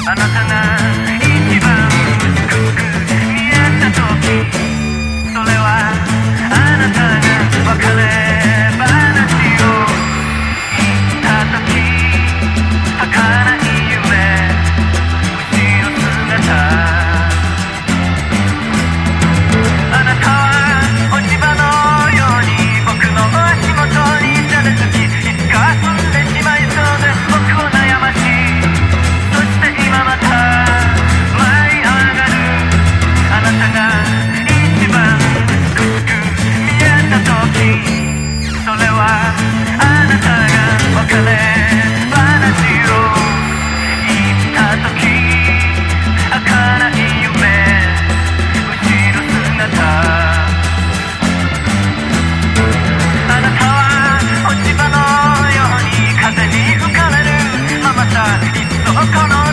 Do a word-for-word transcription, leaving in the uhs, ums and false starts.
あなたが一番美しく見えた時、それはあなたが別れ話を言った時、儚い夢、後ろ姿。あなたは落ち葉のように僕の足元にざらつき、いつか踏んでしまいそうで僕を悩まし、そして今また舞い上がるあなたが一番美しく見えた時、それはあなたが別れ話を言った時、儚い夢、後ろ姿。あなたは落ち葉のように風に吹かれるままさ、いっそこの